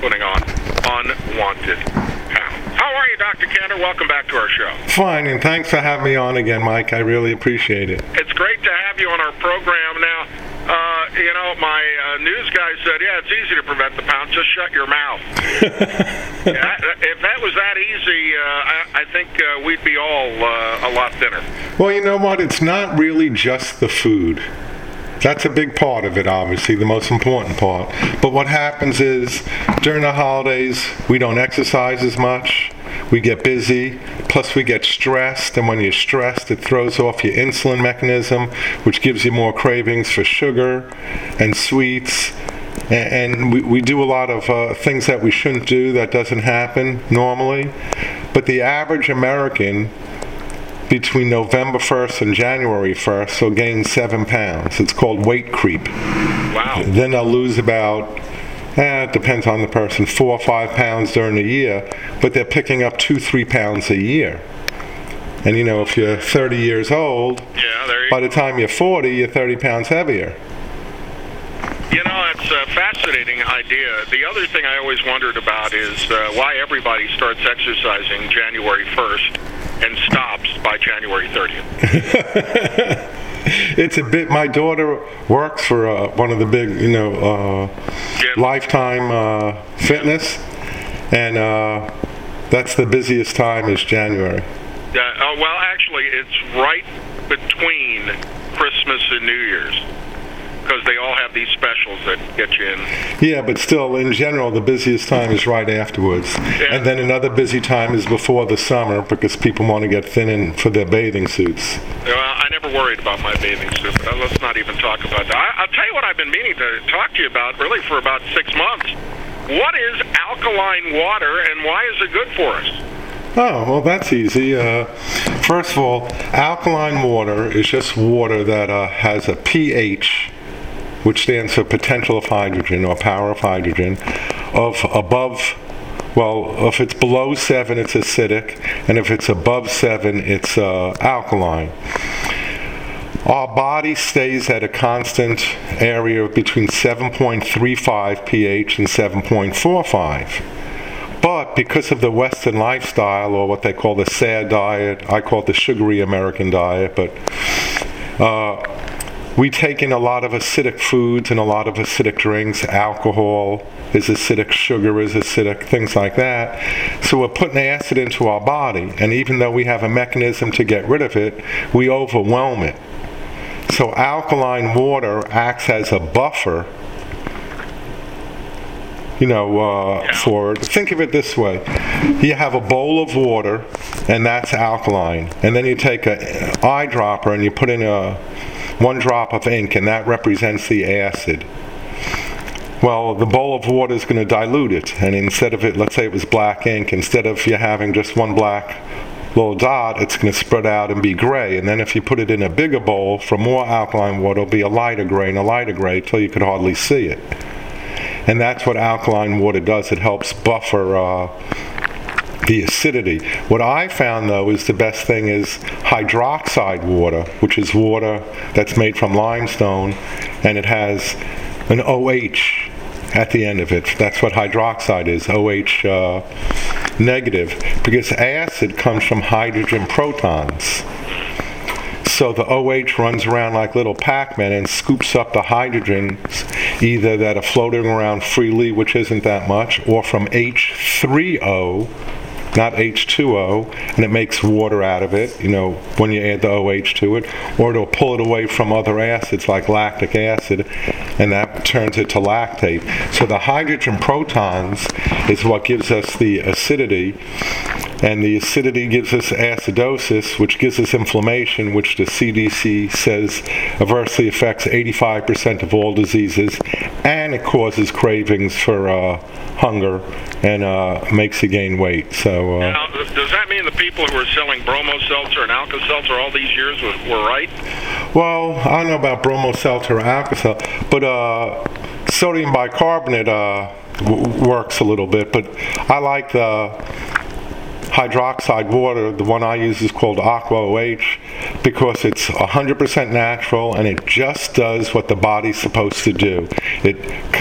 putting on unwanted pounds. How are you, Dr. Cantor? Welcome back to our show. Fine, and thanks for having me on again, Mike. I really appreciate it. It's great to have you on our program now. My news guy said, yeah, it's easy to prevent the pounds. Just shut your mouth. If that was that easy, I think we'd be all a lot thinner. Well, you know what? It's not really just the food. That's a big part of it, obviously, the most important part. But what happens is, during the holidays, we don't exercise as much. We get busy, plus we get stressed, and when you're stressed, it throws off your insulin mechanism, which gives you more cravings for sugar and sweets. And we do a lot of things that we shouldn't do that doesn't happen normally. But the average American, between November 1st and January 1st, will gain 7 pounds. It's called weight creep. Wow. Then they'll lose about, it depends on the person, 4 or 5 pounds during the year, but they're picking up 2-3 pounds a year. And if you're 30 years old, by the time you're 40, you're 30 pounds heavier. It's a fascinating idea. The other thing I always wondered about is why everybody starts exercising January 1st and stops by January 30th. It's a bit. My daughter works for one of the big, Lifetime Fitness, and that's the busiest time is January. Well, actually, it's right between Christmas and New Year's, because they all have these specials that get you in. Yeah, but still, in general, the busiest time is right afterwards. Yeah. And then another busy time is before the summer, because people want to get thin for their bathing suits. Well, I never worried about my bathing suit, but let's not even talk about that. I'll tell you what I've been meaning to talk to you about, really, for about 6 months. What is alkaline water, and why is it good for us? Oh, well, that's easy. First of all, alkaline water is just water that has a pH, which stands for potential of hydrogen or power of hydrogen, of above, if it's below 7, it's acidic, and if it's above 7, it's alkaline. Our body stays at a constant area between 7.35 pH and 7.45. But because of the Western lifestyle, or what they call the SAD diet, I call it the sugary American diet, but we take in a lot of acidic foods and a lot of acidic drinks. Alcohol is acidic, sugar is acidic, things like that. So we're putting acid into our body, and even though we have a mechanism to get rid of it, we overwhelm it. So alkaline water acts as a buffer, think of it this way. You have a bowl of water, and that's alkaline. And then you take an eyedropper and you put in 1 drop of ink, and that represents the acid. Well, the bowl of water is going to dilute it, and instead of it, let's say it was black ink, instead of you having just 1 black little dot, it's going to spread out and be gray. And then if you put it in a bigger bowl for more alkaline water, it'll be a lighter gray and a lighter gray till you could hardly see it. And that's what alkaline water does. It helps buffer the acidity. What I found, though, is the best thing is hydroxide water, which is water that's made from limestone, and it has an OH at the end of it. That's what hydroxide is, OH negative, because acid comes from hydrogen protons. So the OH runs around like little Pac-Man and scoops up the hydrogens, either that are floating around freely, which isn't that much, or from H3O, not H2O, and it makes water out of it, when you add the OH to it, or it'll pull it away from other acids like lactic acid, and that turns it to lactate. So the hydrogen protons is what gives us the acidity, and the acidity gives us acidosis, which gives us inflammation, which the CDC says adversely affects 85% of all diseases, and it causes cravings for hunger and makes you gain weight. So now, does that mean the people who were selling Bromo Seltzer and Alka-Seltzer all these years were right? Well, I don't know about Bromo Seltzer or Alka-Seltzer, but sodium bicarbonate works a little bit, but I like the hydroxide water. The one I use is called Aqua OH because it's 100% natural and it just does what the body's supposed to do. It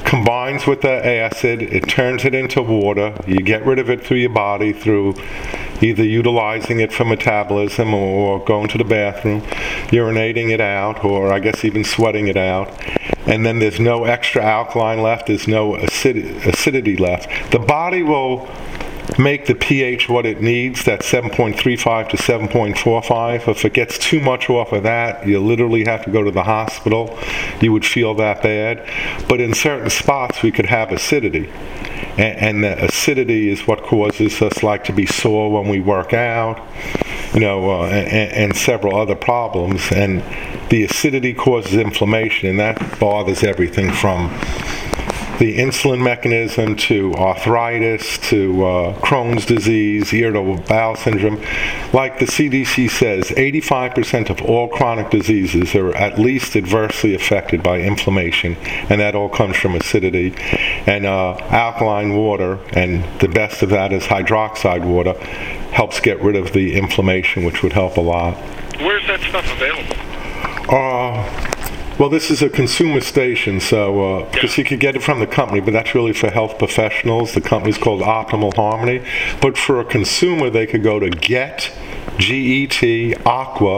combines with the acid, it turns it into water. You get rid of it through your body through either utilizing it for metabolism or going to the bathroom, urinating it out, or I guess even sweating it out. And then there's no extra alkaline left, there's no acidity left. The body will make the pH what it needs, that 7.35 to 7.45. If it gets too much off of that, you literally have to go to the hospital. You would feel that bad. But in certain spots, we could have acidity. And the acidity is what causes us like to be sore when we work out, and several other problems. And the acidity causes inflammation, and that bothers everything from the insulin mechanism to arthritis to Crohn's disease, irritable bowel syndrome. Like the CDC says, 85% of all chronic diseases are at least adversely affected by inflammation, and that all comes from acidity. And alkaline water, and the best of that is hydroxide water, helps get rid of the inflammation, which would help a lot. Where's that stuff available? Well, this is a consumer station, so because you could get it from the company, but that's really for health professionals. The company's called Optimal Harmony. But for a consumer, they could go to Get, G-E-T, Aqua,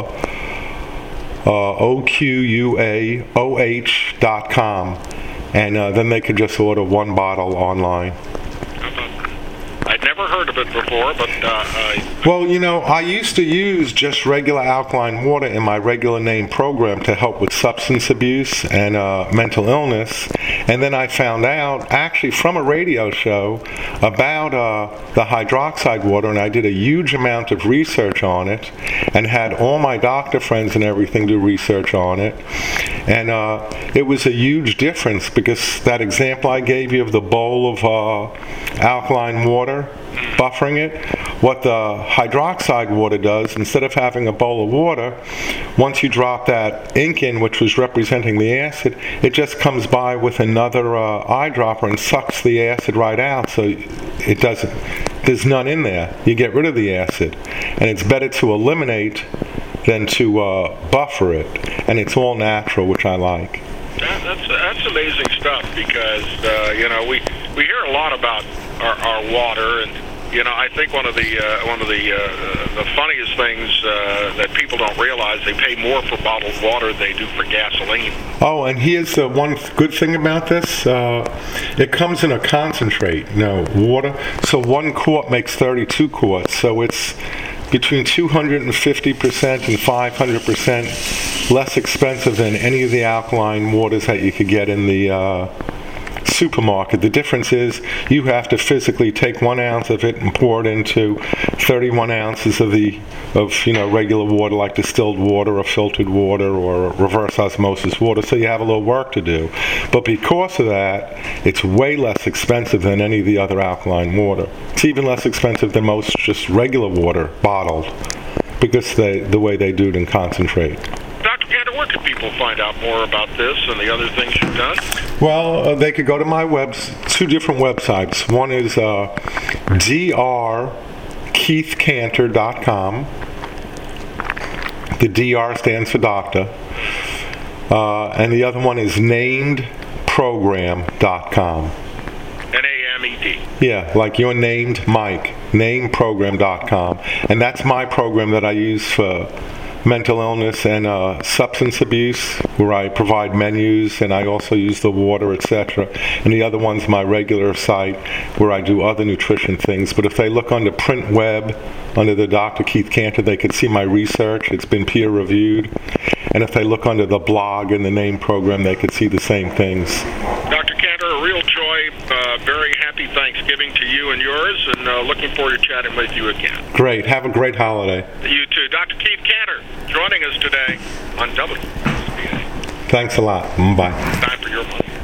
OQUAOH.com, and then they could just order one bottle online. I'd never heard of it before, but Well, I used to use just regular alkaline water in my regular name program to help with substance abuse and mental illness. And then I found out, actually from a radio show, about the hydroxide water, and I did a huge amount of research on it and had all my doctor friends and everything do research on it. And it was a huge difference, because that example I gave you of the bowl of alkaline water, buffering it, what the hydroxide water does, instead of having a bowl of water, once you drop that ink in, which was representing the acid, it just comes by with another eyedropper and sucks the acid right out, so it doesn't, there's none in there. You get rid of the acid, and it's better to eliminate than to buffer it, and it's all natural, which I like. That's amazing stuff, because we hear a lot about our water, and I think one of the funniest things that people don't realize, they pay more for bottled water than they do for gasoline. Oh, and here's the one good thing about this: it comes in a concentrate, water. So 1 quart makes 32 quarts. So it's between 250% and 500% less expensive than any of the alkaline waters that you could get in the supermarket. The difference is you have to physically take 1 ounce of it and pour it into 31 ounces of regular water, like distilled water or filtered water or reverse osmosis water, so you have a little work to do. But because of that, it's way less expensive than any of the other alkaline water. It's even less expensive than most just regular water bottled, because the way they do it in concentrate. Dr. Cantor, where can people find out more about this and the other things you've done? Well, they could go to my two different websites. One is drkeithcantor.com. The DR stands for doctor. And the other one is namedprogram.com. N-A-M-E-D. Yeah, like you're named Mike. Nameprogram.com. And that's my program that I use for mental illness and substance abuse, where I provide menus, and I also use the water, etc. And the other one's my regular site, where I do other nutrition things. But if they look under print web, under the Dr. Keith Cantor, they can see my research. It's been peer reviewed. And if they look under the blog and the name program, they could see the same things. Dr. Cantor, a real joy. Very happy Thanksgiving to you and yours, and looking forward to chatting with you again. Great. Have a great holiday. You too. Dr. Keith Cantor joining us today on WSBA. Thanks a lot. Bye. Time for your money.